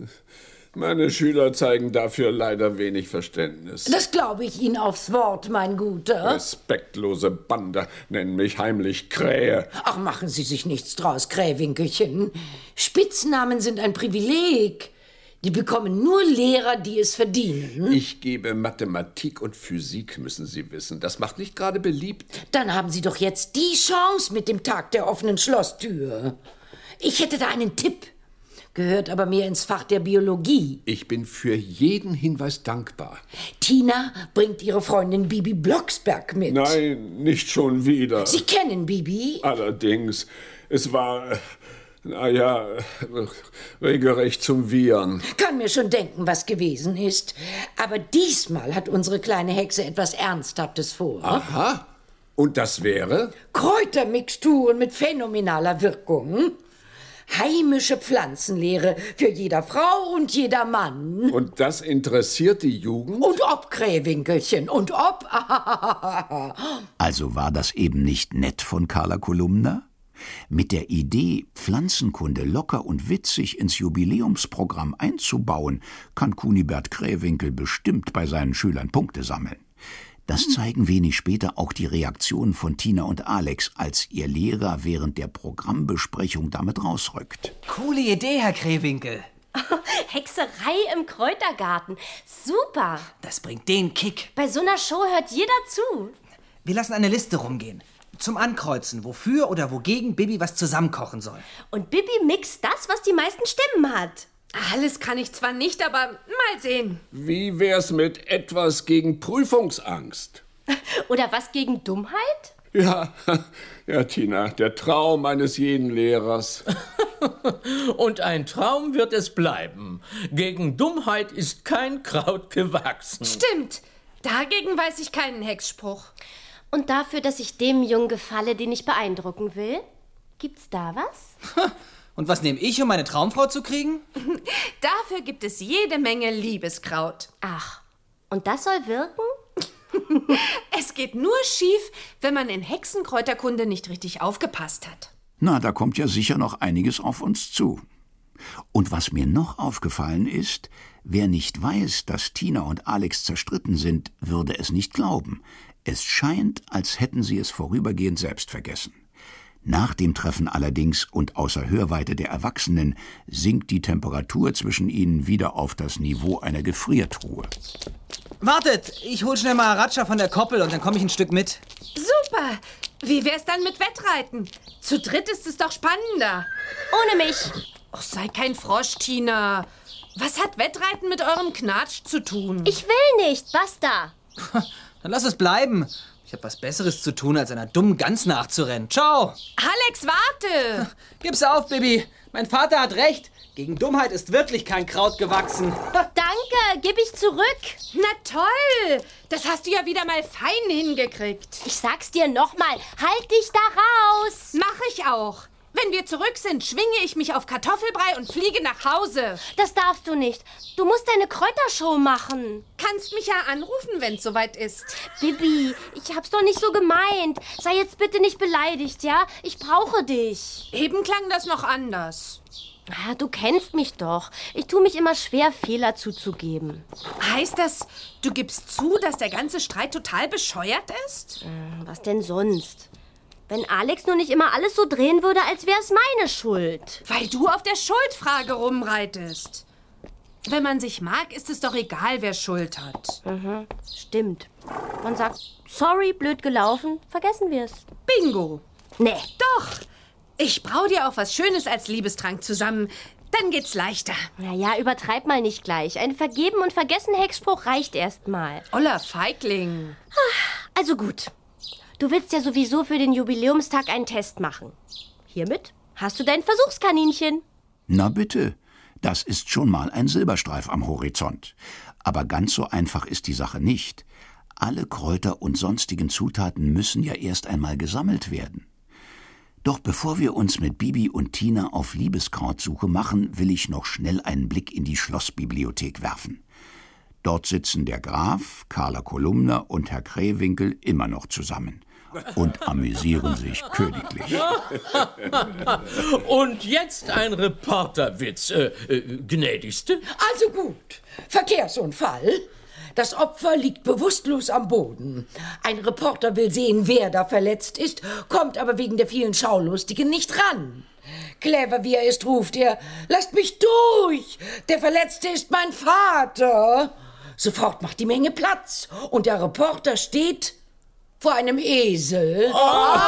Speaker 10: meine Schüler zeigen dafür leider wenig Verständnis.
Speaker 8: Das glaube ich Ihnen aufs Wort, mein Guter.
Speaker 10: Respektlose Bander nennen mich heimlich Krähe.
Speaker 8: Ach, machen Sie sich nichts draus, Krähwinkelchen. Spitznamen sind ein Privileg. Die bekommen nur Lehrer, die es verdienen.
Speaker 10: Ich gebe Mathematik und Physik, müssen Sie wissen. Das macht nicht gerade beliebt.
Speaker 8: Dann haben Sie doch jetzt die Chance mit dem Tag der offenen Schlosstür. Ich hätte da einen Tipp. Gehört aber mehr ins Fach der Biologie.
Speaker 10: Ich bin für jeden Hinweis dankbar.
Speaker 8: Tina bringt ihre Freundin Bibi Blocksberg mit.
Speaker 10: Nein, nicht schon wieder.
Speaker 8: Sie kennen Bibi?
Speaker 10: Allerdings, es war, na ja, regelrecht zum Wiehern.
Speaker 8: Kann mir schon denken, was gewesen ist. Aber diesmal hat unsere kleine Hexe etwas Ernsthaftes vor.
Speaker 10: Aha. Und das wäre?
Speaker 8: Kräutermixturen mit phänomenaler Wirkung. Heimische Pflanzenlehre für jeder Frau und jeder Mann.
Speaker 10: Und das interessiert die Jugend?
Speaker 8: Und ob, Krähwinkelchen, und ob.
Speaker 4: Also war das eben nicht nett von Carla Kolumna? Mit der Idee, Pflanzenkunde locker und witzig ins Jubiläumsprogramm einzubauen, kann Kunibert Krähwinkel bestimmt bei seinen Schülern Punkte sammeln. Das zeigen wenig später auch die Reaktionen von Tina und Alex, als ihr Lehrer während der Programmbesprechung damit rausrückt.
Speaker 5: Coole Idee, Herr Krähwinkel.
Speaker 2: Hexerei im Kräutergarten. Super.
Speaker 5: Das bringt den Kick.
Speaker 2: Bei so einer Show hört jeder zu.
Speaker 5: Wir lassen eine Liste rumgehen. Zum Ankreuzen, wofür oder wogegen Bibi was zusammenkochen soll.
Speaker 2: Und Bibi mixt das, was die meisten Stimmen hat.
Speaker 3: Alles kann ich zwar nicht, aber mal sehen.
Speaker 10: Wie wär's mit etwas gegen Prüfungsangst?
Speaker 2: Oder was gegen Dummheit?
Speaker 10: Ja, ja, Tina, der Traum eines jeden Lehrers.
Speaker 7: Und ein Traum wird es bleiben. Gegen Dummheit ist kein Kraut gewachsen.
Speaker 3: Stimmt. Dagegen weiß ich keinen Hexspruch.
Speaker 2: Und dafür, dass ich dem Jungen gefalle, den ich beeindrucken will? Gibt's da was?
Speaker 5: Und was nehme ich, um meine Traumfrau zu kriegen?
Speaker 3: Dafür gibt es jede Menge Liebeskraut.
Speaker 2: Ach, und das soll wirken?
Speaker 3: Es geht nur schief, wenn man in Hexenkräuterkunde nicht richtig aufgepasst hat.
Speaker 4: Na, da kommt ja sicher noch einiges auf uns zu. Und was mir noch aufgefallen ist, wer nicht weiß, dass Tina und Alex zerstritten sind, würde es nicht glauben. Es scheint, als hätten sie es vorübergehend selbst vergessen. Nach dem Treffen allerdings und außer Hörweite der Erwachsenen sinkt die Temperatur zwischen ihnen wieder auf das Niveau einer Gefriertruhe.
Speaker 5: Wartet, ich hol schnell mal Aratscha von der Koppel und dann komme ich ein Stück mit.
Speaker 3: Super! Wie wär's dann mit Wettreiten? Zu dritt ist es doch spannender.
Speaker 2: Ohne mich.
Speaker 3: Och, sei kein Frosch, Tina. Was hat Wettreiten mit eurem Knatsch zu tun?
Speaker 2: Ich will nicht, basta.
Speaker 5: Dann lass es bleiben. Ich habe was Besseres zu tun, als einer dummen Gans nachzurennen. Ciao!
Speaker 3: Alex, warte!
Speaker 5: Gib's auf, Bibi. Mein Vater hat recht. Gegen Dummheit ist wirklich kein Kraut gewachsen.
Speaker 2: Danke, gib ich zurück.
Speaker 3: Na toll! Das hast du ja wieder mal fein hingekriegt.
Speaker 2: Ich sag's dir nochmal, halt dich da raus.
Speaker 3: Mach ich auch. Wenn wir zurück sind, schwinge ich mich auf Kartoffelbrei und fliege nach Hause.
Speaker 2: Das darfst du nicht. Du musst deine Kräutershow machen.
Speaker 3: Kannst mich ja anrufen, wenn's soweit ist.
Speaker 2: Bibi, ich hab's doch nicht so gemeint. Sei jetzt bitte nicht beleidigt, ja? Ich brauche dich.
Speaker 3: Eben klang das noch anders.
Speaker 2: Ah, du kennst mich doch. Ich tue mich immer schwer, Fehler zuzugeben.
Speaker 3: Heißt das, du gibst zu, dass der ganze Streit total bescheuert ist?
Speaker 2: Was denn sonst? Wenn Alex nur nicht immer alles so drehen würde, als wäre es meine Schuld.
Speaker 3: Weil du auf der Schuldfrage rumreitest. Wenn man sich mag, ist es doch egal, wer Schuld hat.
Speaker 2: Mhm, stimmt. Man sagt, sorry, blöd gelaufen, vergessen wir es.
Speaker 3: Bingo.
Speaker 2: Nee.
Speaker 3: Doch. Ich brau dir auch was Schönes als Liebestrank zusammen. Dann geht's leichter.
Speaker 2: Naja, übertreib mal nicht gleich. Ein Vergeben- und Vergessen-Hexspruch reicht erst mal.
Speaker 3: Oller Feigling.
Speaker 2: Also gut. Du willst ja sowieso für den Jubiläumstag einen Test machen. Hiermit hast du dein Versuchskaninchen.
Speaker 4: Na bitte, das ist schon mal ein Silberstreif am Horizont. Aber ganz so einfach ist die Sache nicht. Alle Kräuter und sonstigen Zutaten müssen ja erst einmal gesammelt werden. Doch bevor wir uns mit Bibi und Tina auf Liebeskrautsuche machen, will ich noch schnell einen Blick in die Schlossbibliothek werfen. Dort sitzen der Graf, Carla Kolumna und Herr Krähwinkel immer noch zusammen und amüsieren sich königlich.
Speaker 7: Und jetzt ein Reporterwitz, äh, äh, gnädigste.
Speaker 8: Also gut, Verkehrsunfall. Das Opfer liegt bewusstlos am Boden. Ein Reporter will sehen, wer da verletzt ist, kommt aber wegen der vielen Schaulustigen nicht ran. Clever wie er ist, ruft er, lasst mich durch, der Verletzte ist mein Vater. Sofort macht die Menge Platz und der Reporter steht vor einem Esel.
Speaker 7: Oh.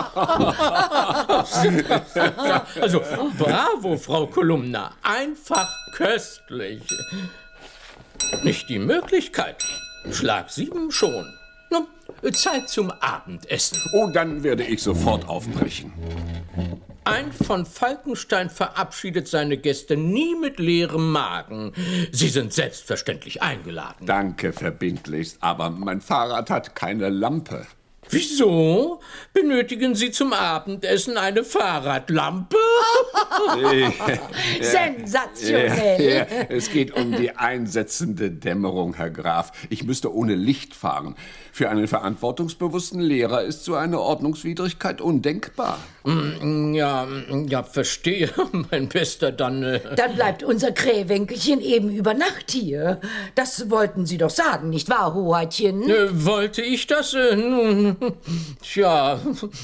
Speaker 7: Also, bravo, Frau Kolumna, einfach köstlich. Nicht die Möglichkeit. Schlag sieben schon. Nun, Zeit zum Abendessen.
Speaker 10: Oh, dann werde ich sofort aufbrechen.
Speaker 7: Ein von Falkenstein verabschiedet seine Gäste nie mit leerem Magen. Sie sind selbstverständlich eingeladen.
Speaker 10: Danke, verbindlichst, aber mein Fahrrad hat keine Lampe.
Speaker 7: Wieso? Benötigen Sie zum Abendessen eine Fahrradlampe?
Speaker 8: Sensationell.
Speaker 10: Ja, ja, es geht um die einsetzende Dämmerung, Herr Graf. Ich müsste ohne Licht fahren. Für einen verantwortungsbewussten Lehrer ist so eine Ordnungswidrigkeit undenkbar.
Speaker 7: Ja, ja, verstehe, mein Bester, dann... Äh
Speaker 8: Dann bleibt unser Krähwinkelchen eben über Nacht hier. Das wollten Sie doch sagen, nicht wahr, Hoheitchen?
Speaker 7: Äh, wollte ich das? Äh, nun, tja,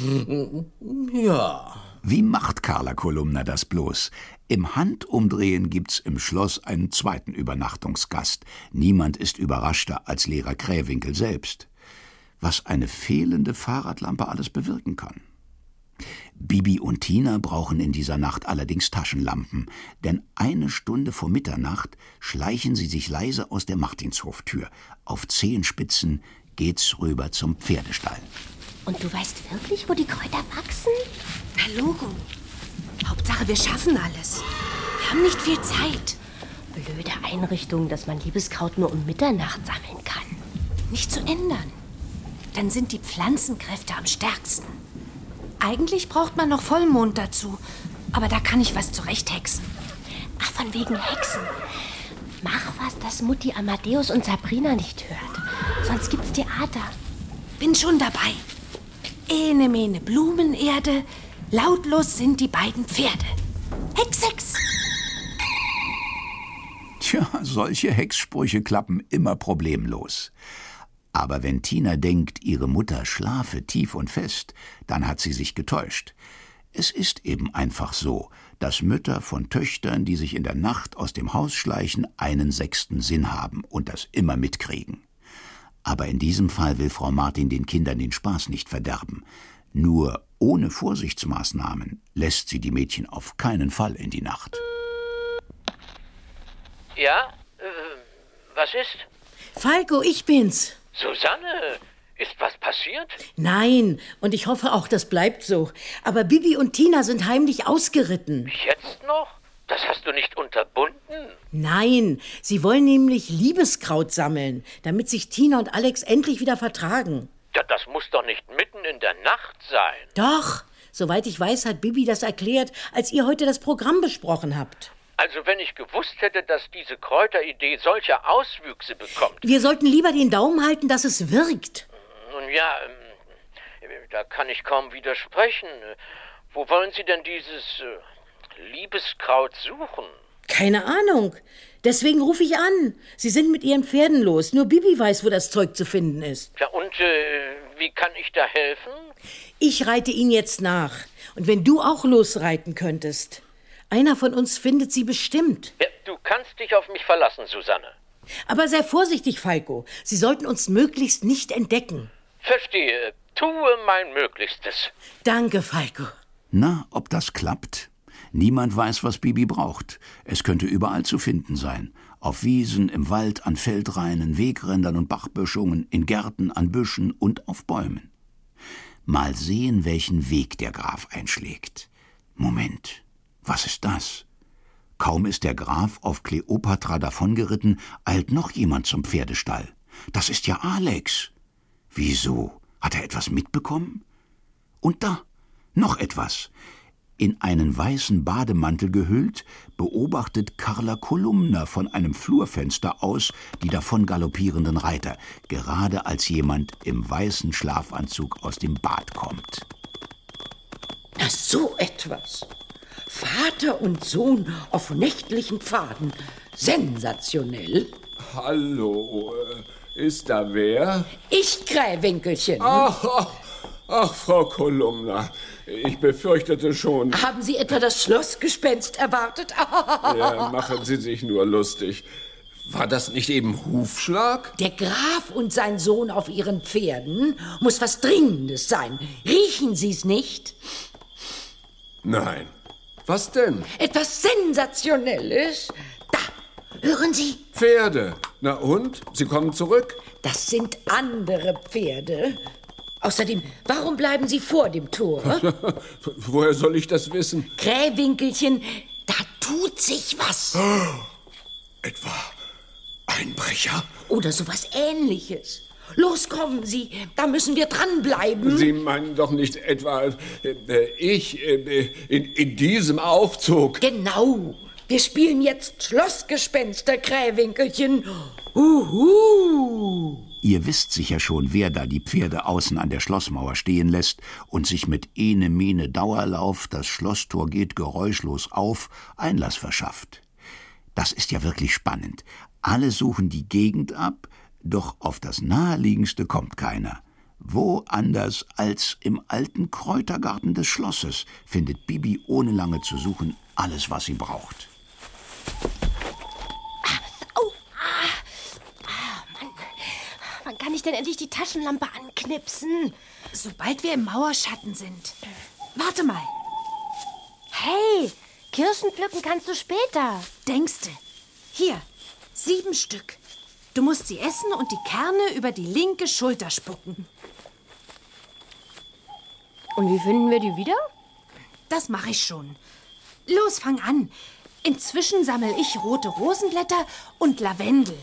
Speaker 7: ja...
Speaker 4: Wie macht Carla Kolumna das bloß? Im Handumdrehen gibt's im Schloss einen zweiten Übernachtungsgast. Niemand ist überraschter als Lehrer Krähwinkel selbst. Was eine fehlende Fahrradlampe alles bewirken kann. Bibi und Tina brauchen in dieser Nacht allerdings Taschenlampen, denn eine Stunde vor Mitternacht schleichen sie sich leise aus der Martinshoftür. Auf Zehenspitzen geht's rüber zum Pferdestall.
Speaker 2: Und du weißt wirklich, wo die Kräuter wachsen?
Speaker 3: Na, Logo. Hauptsache, wir schaffen alles. Wir haben nicht viel Zeit.
Speaker 2: Blöde Einrichtung, dass man Liebeskraut nur um Mitternacht sammeln kann.
Speaker 3: Nicht zu ändern. Dann sind die Pflanzenkräfte am stärksten. Eigentlich braucht man noch Vollmond dazu. Aber da kann ich was zurechthexen.
Speaker 2: Ach, von wegen Hexen. Mach was, dass Mutti Amadeus und Sabrina nicht hört. Sonst gibt's Theater.
Speaker 3: Bin schon dabei. Ene, mene, Blumenerde. Lautlos sind die beiden Pferde. Hex, Hex.
Speaker 4: Tja, solche Hexsprüche klappen immer problemlos. Aber wenn Tina denkt, ihre Mutter schlafe tief und fest, dann hat sie sich getäuscht. Es ist eben einfach so, dass Mütter von Töchtern, die sich in der Nacht aus dem Haus schleichen, einen sechsten Sinn haben und das immer mitkriegen. Aber in diesem Fall will Frau Martin den Kindern den Spaß nicht verderben. Nur ohne Vorsichtsmaßnahmen lässt sie die Mädchen auf keinen Fall in die Nacht.
Speaker 7: Ja, äh, was ist?
Speaker 6: Falco, ich bin's.
Speaker 7: Susanne, ist was passiert?
Speaker 6: Nein, und ich hoffe auch, das bleibt so. Aber Bibi und Tina sind heimlich ausgeritten.
Speaker 7: Jetzt noch? Das hast du nicht unterbunden?
Speaker 6: Nein, sie wollen nämlich Liebeskraut sammeln, damit sich Tina und Alex endlich wieder vertragen.
Speaker 7: Ja, das muss doch nicht mitten in der Nacht sein.
Speaker 6: Doch, soweit ich weiß, hat Bibi das erklärt, als ihr heute das Programm besprochen habt.
Speaker 7: Also wenn ich gewusst hätte, dass diese Kräuteridee solche Auswüchse bekommt...
Speaker 6: Wir sollten lieber den Daumen halten, dass es wirkt.
Speaker 7: Nun ja, ähm, da kann ich kaum widersprechen. Wo wollen Sie denn dieses äh, Liebeskraut suchen?
Speaker 6: Keine Ahnung. Deswegen rufe ich an. Sie sind mit ihren Pferden los. Nur Bibi weiß, wo das Zeug zu finden ist.
Speaker 7: Ja, und äh, wie kann ich da helfen?
Speaker 6: Ich reite Ihnen jetzt nach. Und wenn du auch losreiten könntest... Einer von uns findet sie bestimmt.
Speaker 7: Ja, du kannst dich auf mich verlassen, Susanne.
Speaker 6: Aber sei vorsichtig, Falco. Sie sollten uns möglichst nicht entdecken.
Speaker 7: Verstehe. Tue mein Möglichstes.
Speaker 6: Danke, Falco.
Speaker 4: Na, ob das klappt? Niemand weiß, was Bibi braucht. Es könnte überall zu finden sein. Auf Wiesen, im Wald, an Feldreinen, Wegrändern und Bachböschungen, in Gärten, an Büschen und auf Bäumen. Mal sehen, welchen Weg der Graf einschlägt. Moment. Was ist das? Kaum ist der Graf auf Kleopatra davongeritten, eilt noch jemand zum Pferdestall. Das ist ja Alex. Wieso? Hat er etwas mitbekommen? Und da, noch etwas. In einen weißen Bademantel gehüllt, beobachtet Carla Kolumna von einem Flurfenster aus die davon galoppierenden Reiter, gerade als jemand im weißen Schlafanzug aus dem Bad kommt.
Speaker 8: Na, so etwas. Vater und Sohn auf nächtlichen Pfaden. Sensationell.
Speaker 10: Hallo, ist da wer?
Speaker 8: Ich, Krähwinkelchen.
Speaker 10: Ach, ach, ach, Frau Kolumna, ich befürchtete schon.
Speaker 8: Haben Sie etwa das Schlossgespenst erwartet?
Speaker 10: Ja, machen Sie sich nur lustig. War das nicht eben Hufschlag?
Speaker 8: Der Graf und sein Sohn auf ihren Pferden muss was Dringendes sein. Riechen Sie's nicht?
Speaker 10: Nein. Was denn?
Speaker 8: Etwas Sensationelles. Da, hören Sie?
Speaker 10: Pferde. Na und? Sie kommen zurück?
Speaker 8: Das sind andere Pferde. Außerdem, warum bleiben Sie vor dem Tor?
Speaker 10: Woher soll ich das wissen?
Speaker 8: Krähwinkelchen, da tut sich was.
Speaker 10: Etwa Einbrecher?
Speaker 8: Oder sowas Ähnliches. Los, kommen Sie, da müssen wir dranbleiben.
Speaker 10: Sie meinen doch nicht etwa äh, ich äh, in, in diesem Aufzug?
Speaker 8: Genau. Wir spielen jetzt Schlossgespenster, Krähwinkelchen. Uhu.
Speaker 4: Ihr wisst sicher schon, wer da die Pferde außen an der Schlossmauer stehen lässt und sich mit ene mene Dauerlauf, das Schlosstor geht geräuschlos auf, Einlass verschafft. Das ist ja wirklich spannend. Alle suchen die Gegend ab, doch auf das Naheliegendste kommt keiner. Wo anders als im alten Kräutergarten des Schlosses findet Bibi ohne lange zu suchen alles, was sie braucht.
Speaker 2: Oh, ah, ah, Mann. Wann kann ich denn endlich die Taschenlampe anknipsen?
Speaker 3: Sobald wir im Mauerschatten sind. Warte mal.
Speaker 2: Hey, Kirschen pflücken kannst du später.
Speaker 3: Denkste. Hier, sieben Stück. Du musst sie essen und die Kerne über die linke Schulter spucken.
Speaker 2: Und wie finden wir die wieder?
Speaker 3: Das mache ich schon. Los, fang an. Inzwischen sammle ich rote Rosenblätter und Lavendel.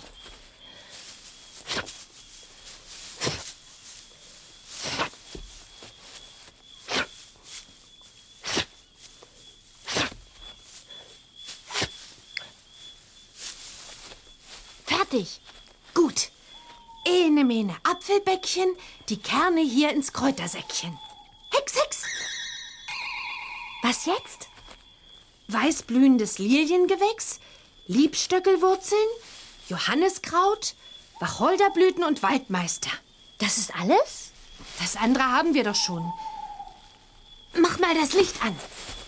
Speaker 2: Fertig.
Speaker 3: Gut. Ene mene Apfelbäckchen, die Kerne hier ins Kräutersäckchen. Hex, hex.
Speaker 2: Was jetzt?
Speaker 3: Weißblühendes Liliengewächs, Liebstöckelwurzeln, Johanniskraut, Wacholderblüten und Waldmeister.
Speaker 2: Das ist alles?
Speaker 3: Das andere haben wir doch schon. Mach mal das Licht an.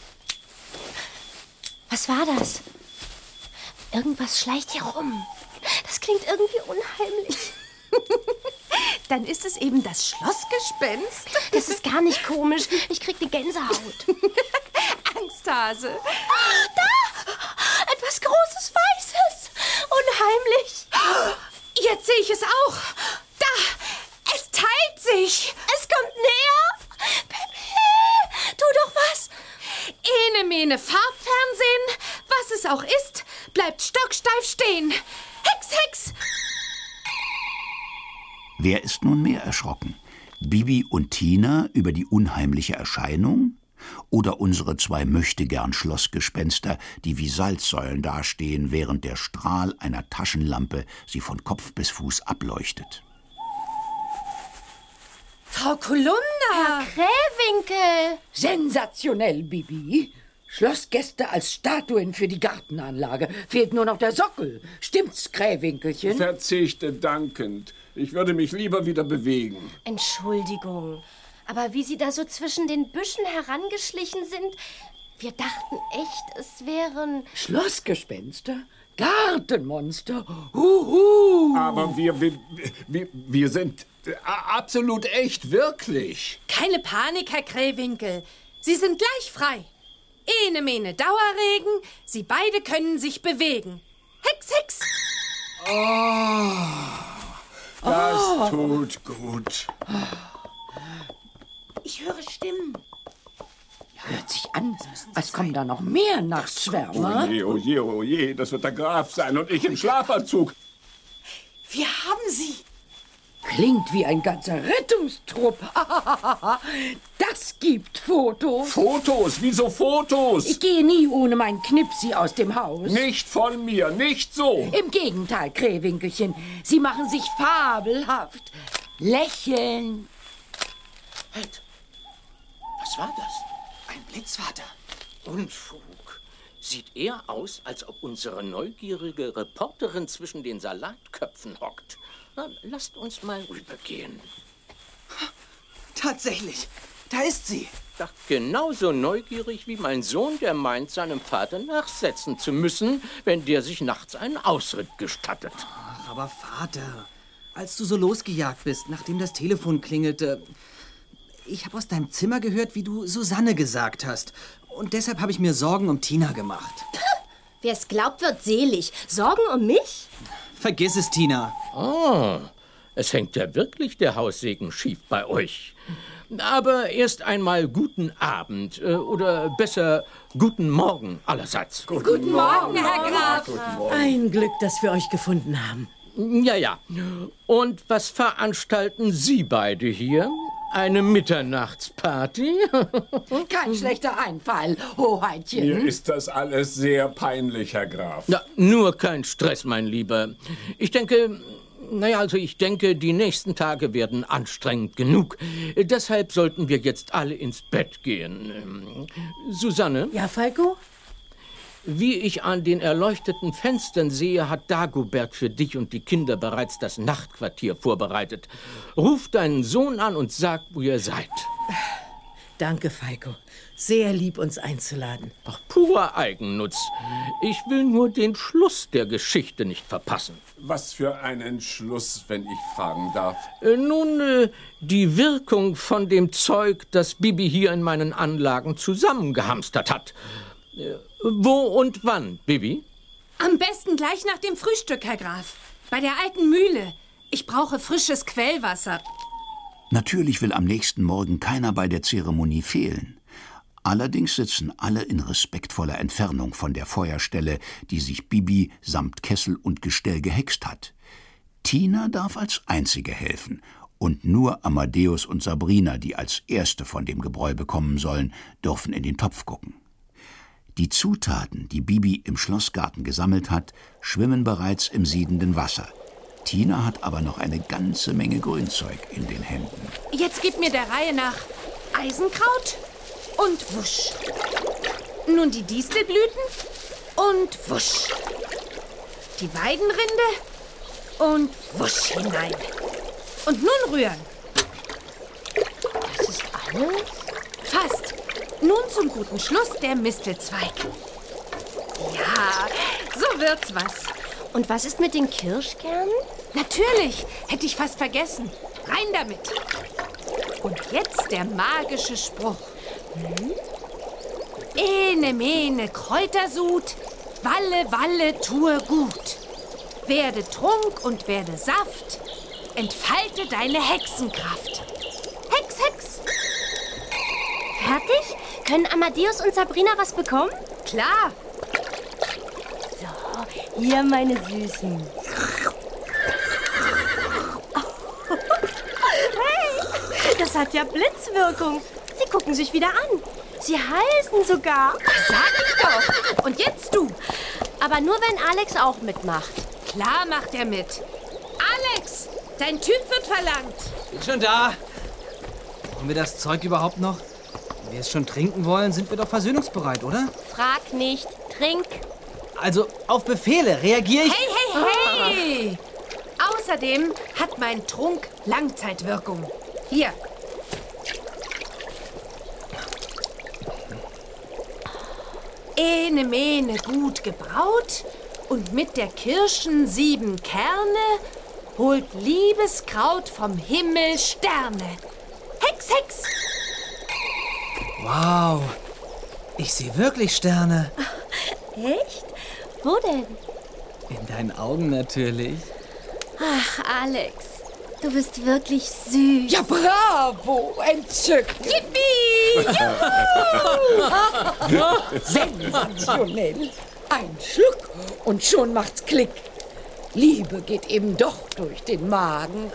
Speaker 2: Was war das? Irgendwas schleicht hier rum. Das klingt irgendwie unheimlich.
Speaker 3: Dann ist es eben das Schlossgespenst.
Speaker 2: Das ist gar nicht komisch. Ich krieg die Gänsehaut.
Speaker 3: Angsthase.
Speaker 2: Ah, da! Etwas Großes, Weißes. Unheimlich.
Speaker 3: Jetzt sehe ich es auch. Da! Es teilt sich.
Speaker 2: Es kommt näher. Pepe, tu doch was.
Speaker 3: Ene mene Farbfernsehen, was es auch ist, bleibt stocksteif stehen. Hex, Hex!
Speaker 4: Wer ist nun mehr erschrocken? Bibi und Tina über die unheimliche Erscheinung? Oder unsere zwei Möchtegern-Schlossgespenster, die wie Salzsäulen dastehen, während der Strahl einer Taschenlampe sie von Kopf bis Fuß ableuchtet?
Speaker 3: Frau Kolumna!
Speaker 2: Herr Krähwinkel!
Speaker 8: Sensationell, Bibi. Schlossgäste als Statuen für die Gartenanlage. Fehlt nur noch der Sockel. Stimmt's, Krähwinkelchen?
Speaker 10: Verzichte dankend. Ich würde mich lieber wieder bewegen.
Speaker 2: Entschuldigung, aber wie Sie da so zwischen den Büschen herangeschlichen sind, wir dachten echt, es wären...
Speaker 8: Schlossgespenster? Gartenmonster? Huhu!
Speaker 10: Aber wir, wir, wir, wir sind absolut echt, wirklich.
Speaker 3: Keine Panik, Herr Krähwinkel. Sie sind gleich frei. Ene mene Dauerregen, Sie beide können sich bewegen. Hex, Hex!
Speaker 10: Oh, das oh. tut gut.
Speaker 8: Ich höre Stimmen. Hört sich an, als kommen da noch mehr Nachtschwärmer.
Speaker 10: Oh je, oh je, oh je, das wird der Graf sein und ich im Schlafanzug.
Speaker 3: Wir haben sie.
Speaker 8: Klingt wie ein ganzer Rettungstrupp. Das gibt Fotos.
Speaker 10: Fotos? Wieso Fotos?
Speaker 8: Ich gehe nie ohne mein Knipsi aus dem Haus.
Speaker 10: Nicht von mir, nicht so.
Speaker 8: Im Gegenteil, Krähwinkelchen. Sie machen sich fabelhaft. Lächeln.
Speaker 7: Halt. Was war das? Ein Blitzvater. Unfug. Sieht eher aus, als ob unsere neugierige Reporterin zwischen den Salatköpfen hockt. Na, lasst uns mal rübergehen.
Speaker 5: Tatsächlich, da ist sie.
Speaker 7: Doch genauso neugierig wie mein Sohn, der meint, seinem Vater nachsetzen zu müssen, wenn der sich nachts einen Ausritt gestattet.
Speaker 5: Ach, aber Vater, als du so losgejagt bist, nachdem das Telefon klingelte, ich habe aus deinem Zimmer gehört, wie du Susanne gesagt hast. Und deshalb habe ich mir Sorgen um Tina gemacht.
Speaker 2: Wer es glaubt, wird selig. Sorgen um mich?
Speaker 5: Vergiss es, Tina.
Speaker 7: Oh, es hängt ja wirklich der Haussegen schief bei euch. Aber erst einmal guten Abend äh, oder besser guten Morgen allerseits.
Speaker 3: Guten, guten Morgen, Morgen, Herr Graf.
Speaker 6: Morgen. Ein Glück, dass wir euch gefunden haben.
Speaker 7: Ja, ja. Und was veranstalten Sie beide hier? Eine Mitternachtsparty?
Speaker 8: Kein schlechter Einfall, Hoheitchen.
Speaker 10: Mir ist das alles sehr peinlich, Herr Graf.
Speaker 7: Ja, nur kein Stress, mein Lieber. Ich denke, naja, also ich denke, die nächsten Tage werden anstrengend genug. Deshalb sollten wir jetzt alle ins Bett gehen. Ähm, Susanne?
Speaker 6: Ja, Falco?
Speaker 7: Wie ich an den erleuchteten Fenstern sehe, hat Dagobert für dich und die Kinder bereits das Nachtquartier vorbereitet. Ruf deinen Sohn an und sag, wo ihr seid.
Speaker 6: Danke, Falco. Sehr lieb, uns einzuladen.
Speaker 7: Ach, purer Eigennutz. Ich will nur den Schluss der Geschichte nicht verpassen.
Speaker 10: Was für einen Schluss, wenn ich fragen darf.
Speaker 7: Äh, nun, äh, die Wirkung von dem Zeug, das Bibi hier in meinen Anlagen zusammengehamstert hat. Äh, wo und wann, Bibi?
Speaker 3: Am besten gleich nach dem Frühstück, Herr Graf. Bei der alten Mühle. Ich brauche frisches Quellwasser.
Speaker 4: Natürlich will am nächsten Morgen keiner bei der Zeremonie fehlen. Allerdings sitzen alle in respektvoller Entfernung von der Feuerstelle, die sich Bibi samt Kessel und Gestell gehext hat. Tina darf als Einzige helfen und nur Amadeus und Sabrina, die als Erste von dem Gebräu bekommen sollen, dürfen in den Topf gucken. Die Zutaten, die Bibi im Schlossgarten gesammelt hat, schwimmen bereits im siedenden Wasser. Tina hat aber noch eine ganze Menge Grünzeug in den Händen.
Speaker 3: Jetzt gib mir der Reihe nach Eisenkraut und wusch. Nun die Distelblüten und wusch. Die Weidenrinde und wusch hinein. Und nun rühren.
Speaker 2: Das ist alles?
Speaker 3: Fast. Nun zum guten Schluss der Mistelzweig. Ja, so wird's was.
Speaker 2: Und was ist mit den Kirschkernen?
Speaker 3: Natürlich, hätte ich fast vergessen. Rein damit. Und jetzt der magische Spruch. Hm? Ene, mene, Kräutersud, walle, walle, tue gut. Werde Trunk und werde Saft, entfalte deine Hexenkraft. Hex, Hex.
Speaker 2: Fertig? Können Amadeus und Sabrina was bekommen?
Speaker 3: Klar.
Speaker 2: So, hier meine Süßen. Hey, das hat ja Blitzwirkung. Sie gucken sich wieder an. Sie heißen sogar.
Speaker 3: Sag ich doch. Und jetzt du.
Speaker 2: Aber nur, wenn Alex auch mitmacht.
Speaker 3: Klar macht er mit. Alex, dein Typ wird verlangt.
Speaker 5: Bin schon da. Brauchen wir das Zeug überhaupt noch? Wenn wir es schon trinken wollen, sind wir doch versöhnungsbereit, oder?
Speaker 2: Frag nicht, trink.
Speaker 5: Also, auf Befehle reagiere ich...
Speaker 3: Hey, hey, hey! Außerdem hat mein Trunk Langzeitwirkung. Hier. Ene, mene, gut gebraut und mit der Kirschen sieben Kerne holt Liebeskraut vom Himmel Sterne. Hex, Hex!
Speaker 5: Wow, ich sehe wirklich Sterne.
Speaker 2: Echt? Wo denn?
Speaker 5: In deinen Augen natürlich.
Speaker 2: Ach, Alex, du bist wirklich süß.
Speaker 8: Ja, bravo, entzückt.
Speaker 3: Yippie!
Speaker 8: Sensationell. Ein Schluck und schon macht's Klick. Liebe geht eben doch durch den Magen.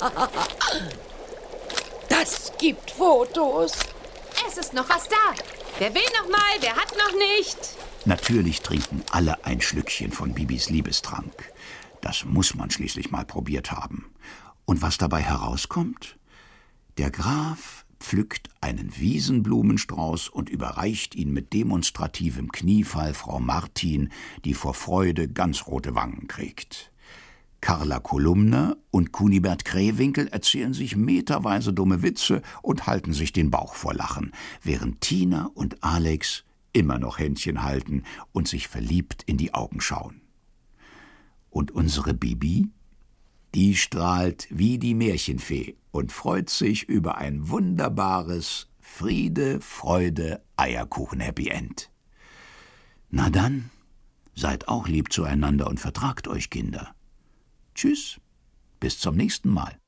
Speaker 8: Das gibt Fotos.
Speaker 3: Es ist noch was da. Wer will noch mal, wer hat noch nicht?
Speaker 4: Natürlich trinken alle ein Schlückchen von Bibis Liebestrank. Das muss man schließlich mal probiert haben. Und was dabei herauskommt? Der Graf pflückt einen Wiesenblumenstrauß und überreicht ihn mit demonstrativem Kniefall Frau Martin, die vor Freude ganz rote Wangen kriegt. Carla Kolumna und Kunibert Krähwinkel erzählen sich meterweise dumme Witze und halten sich den Bauch vor Lachen, während Tina und Alex immer noch Händchen halten und sich verliebt in die Augen schauen. Und unsere Bibi, die strahlt wie die Märchenfee und freut sich über ein wunderbares Friede, Freude, Eierkuchen-Happy End. Na dann, seid auch lieb zueinander und vertragt euch, Kinder. Tschüss, bis zum nächsten Mal.